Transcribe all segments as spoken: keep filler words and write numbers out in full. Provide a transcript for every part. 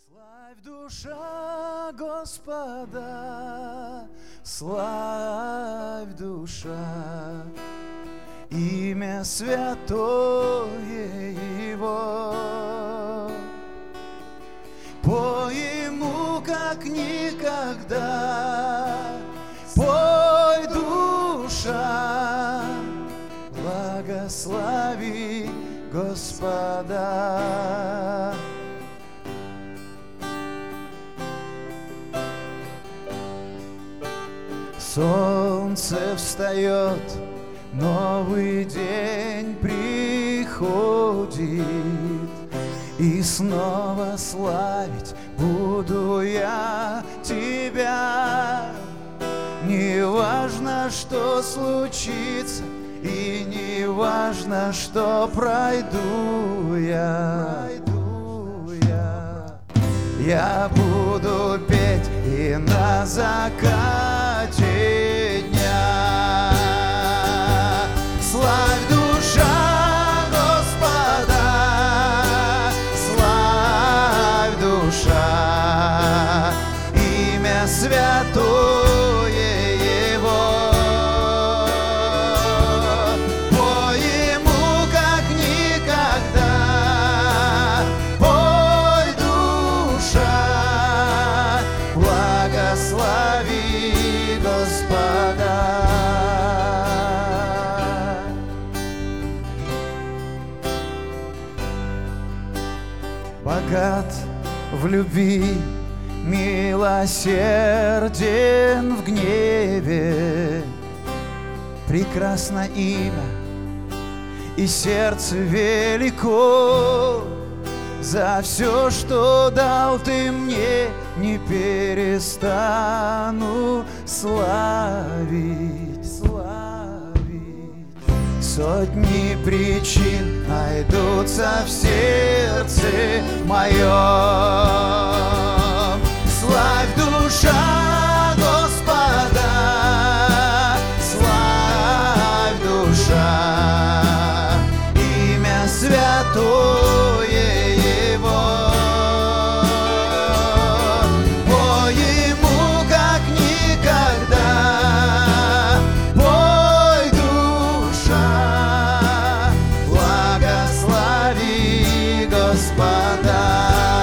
Славь, душа Господа, славь, душа, имя святое Его. Пой Ему, как никогда, пой, душа, благослови Господа. Солнце встает, новый день приходит, и снова славить буду я Тебя. Не важно, что случится, и не важно, что пройду я. Пройду я. Я буду петь и на закате дня. Славь, душа Господа, славь, душа, имя святое Его. Пой Ему, как никогда, пой, душа, благослови Господа. Богат в любви, милосерден в гневе, прекрасно имя, и сердце велико. За все, что дал Ты мне, не перестану славить, славить. Сотни причин найдутся в сердце моем. Славь, душа Господа, славь, душа, имя святое Его. Пой Ему, как никогда, пой, душа, благослови Господа.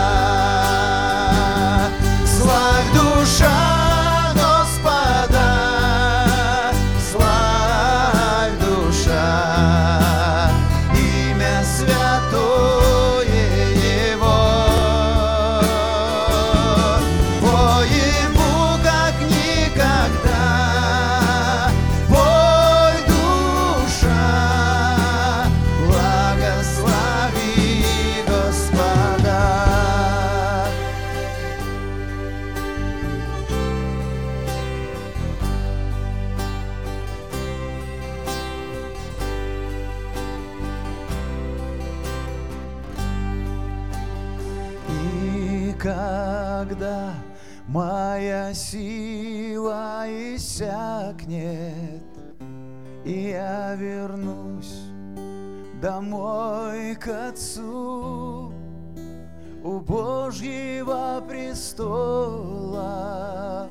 Славь, душа Господа, славь, душа, имя святое Его. Пой Ему, как никогда, пой, душа, благослови Господа. И когда моя сила иссякнет, и я вернусь домой к Отцу, у Божьего престола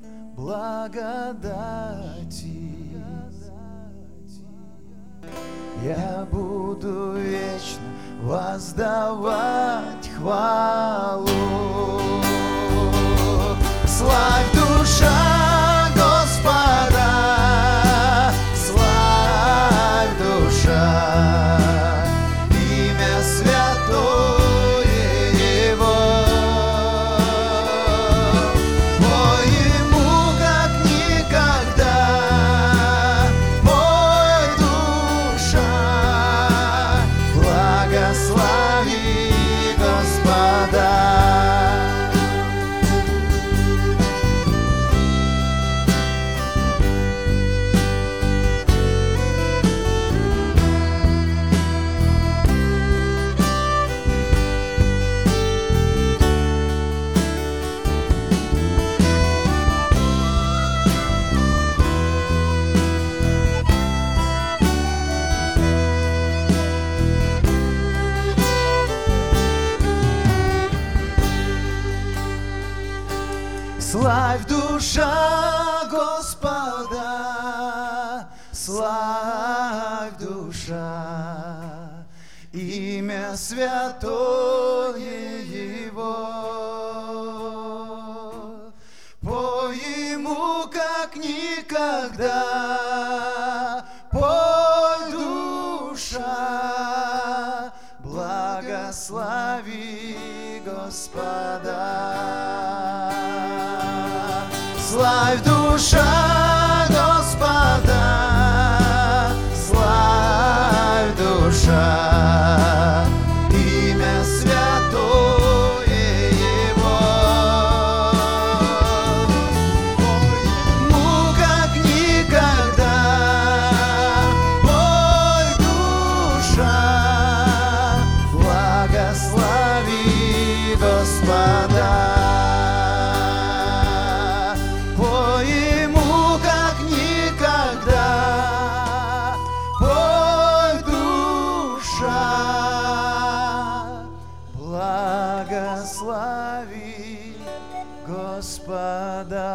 благодати, я буду вечно воздавать хвалу. Славь, душа Господа, славь, душа, имя святое Его. Пой Ему, как никогда, пой, душа, благослови Господа. Славь, душа Господа, славь, душа, имя святое Его. Пой Ему, как никогда, пой, душа, благослови Господа. Славь, душа Господа, славь, душа, имя святое Его. Пой Ему, как никогда, пой, душа, благослови Господа. Благослови Господа,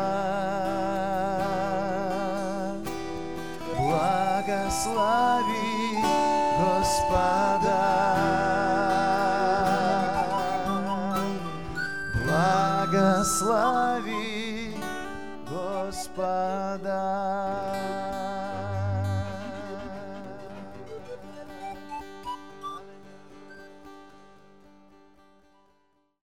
благослови Господа, благослови Господа.